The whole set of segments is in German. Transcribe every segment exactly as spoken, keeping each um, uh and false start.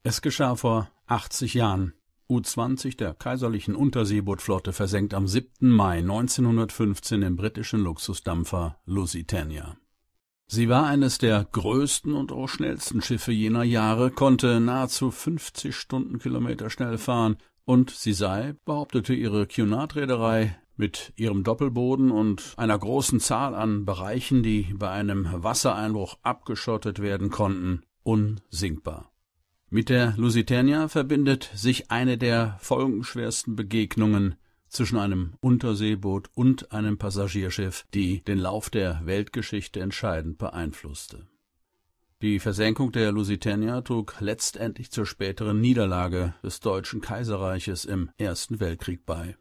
Es geschah vor achtzig Jahren. U zwanzig der kaiserlichen Unterseebootflotte versenkt am siebten Mai neunzehnhundertfünfzehn den britischen Luxusdampfer Lusitania. Sie war eines der größten und auch schnellsten Schiffe jener Jahre, konnte nahezu fünfzig Stundenkilometer schnell fahren und sie sei, behauptete ihre Cunard-Reederei, mit ihrem Doppelboden und einer großen Zahl an Bereichen, die bei einem Wassereinbruch abgeschottet werden konnten, unsinkbar. Mit der Lusitania verbindet sich eine der folgenschwersten Begegnungen zwischen einem Unterseeboot und einem Passagierschiff, die den Lauf der Weltgeschichte entscheidend beeinflusste. Die Versenkung der Lusitania trug letztendlich zur späteren Niederlage des Deutschen Kaiserreiches im Ersten Weltkrieg bei.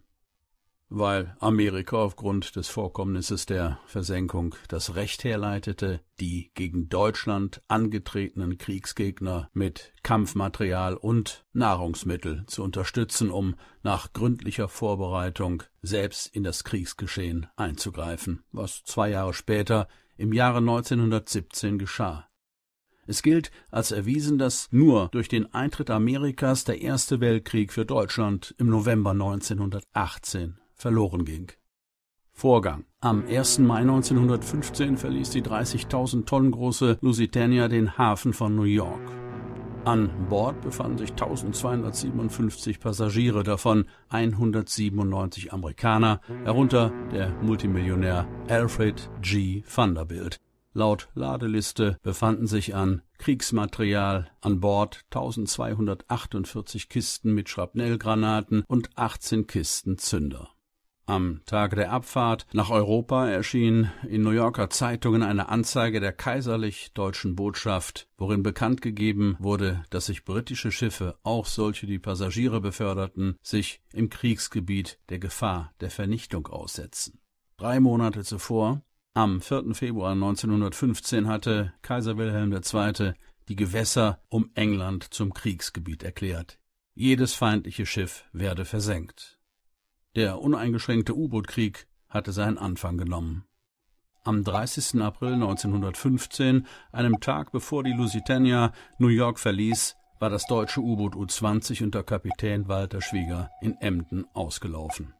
Weil Amerika aufgrund des Vorkommnisses der Versenkung das Recht herleitete, die gegen Deutschland angetretenen Kriegsgegner mit Kampfmaterial und Nahrungsmittel zu unterstützen, um nach gründlicher Vorbereitung selbst in das Kriegsgeschehen einzugreifen, was zwei Jahre später, im Jahre neunzehnhundertsiebzehn, geschah. Es gilt als erwiesen, dass nur durch den Eintritt Amerikas der Erste Weltkrieg für Deutschland im November neunzehnhundertachtzehn verloren ging. Vorgang: Am ersten Mai neunzehnhundertfünfzehn verließ die dreißigtausend Tonnen große Lusitania den Hafen von New York. An Bord befanden sich eintausendzweihundertsiebenundfünfzig Passagiere, davon hundertsiebenundneunzig Amerikaner, darunter der Multimillionär Alfred G. Vanderbilt. Laut Ladeliste befanden sich an Kriegsmaterial an Bord eintausendzweihundertachtundvierzig Kisten mit Schrapnellgranaten und achtzehn Kisten Zünder. Am Tage der Abfahrt nach Europa erschien in New Yorker Zeitungen eine Anzeige der kaiserlich-deutschen Botschaft, worin bekannt gegeben wurde, dass sich britische Schiffe, auch solche, die Passagiere beförderten, sich im Kriegsgebiet der Gefahr der Vernichtung aussetzen. Drei Monate zuvor, am vierten Februar neunzehnhundertfünfzehn, hatte Kaiser Wilhelm der Zweite die Gewässer um England zum Kriegsgebiet erklärt. Jedes feindliche Schiff werde versenkt. Der uneingeschränkte U-Boot-Krieg hatte seinen Anfang genommen. Am dreißigsten April neunzehnhundertfünfzehn, einem Tag bevor die Lusitania New York verließ, war das deutsche U-Boot U zwanzig unter Kapitän Walter Schwieger in Emden ausgelaufen.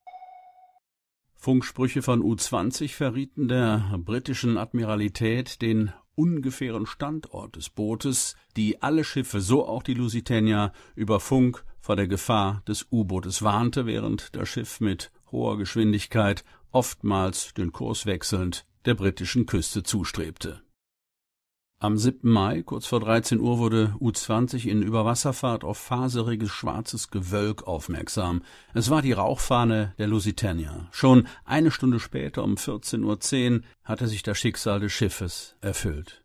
Funksprüche von U zwanzig verrieten der britischen Admiralität den ungefähren Standort des Bootes, die alle Schiffe, so auch die Lusitania, über Funk vor der Gefahr des U-Bootes warnte, während das Schiff mit hoher Geschwindigkeit, oftmals den Kurs wechselnd, der britischen Küste zustrebte. Am siebten Mai, kurz vor dreizehn Uhr, wurde U zwanzig in Überwasserfahrt auf faseriges schwarzes Gewölk aufmerksam. Es war die Rauchfahne der Lusitania. Schon eine Stunde später, um vierzehn Uhr zehn, hatte sich das Schicksal des Schiffes erfüllt.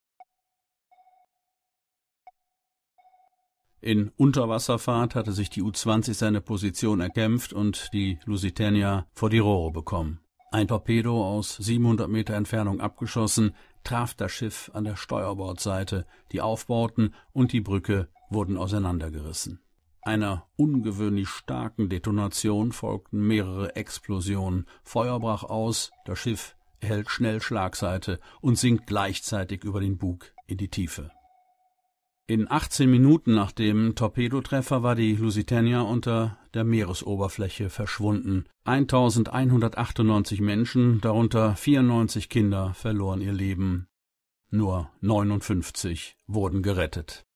In Unterwasserfahrt hatte sich die U zwanzig seine Position erkämpft und die Lusitania vor die Rohre bekommen. Ein Torpedo aus siebenhundert Meter Entfernung abgeschossen, traf das Schiff an der Steuerbordseite, die Aufbauten und die Brücke wurden auseinandergerissen. Einer ungewöhnlich starken Detonation folgten mehrere Explosionen, Feuer brach aus, das Schiff erhält schnell Schlagseite und sinkt gleichzeitig über den Bug in die Tiefe. In achtzehn Minuten nach dem Torpedotreffer war die Lusitania unter der Meeresoberfläche verschwunden. eintausendeinhundertachtundneunzig Menschen, darunter vierundneunzig Kinder, verloren ihr Leben. Nur neunundfünfzig wurden gerettet.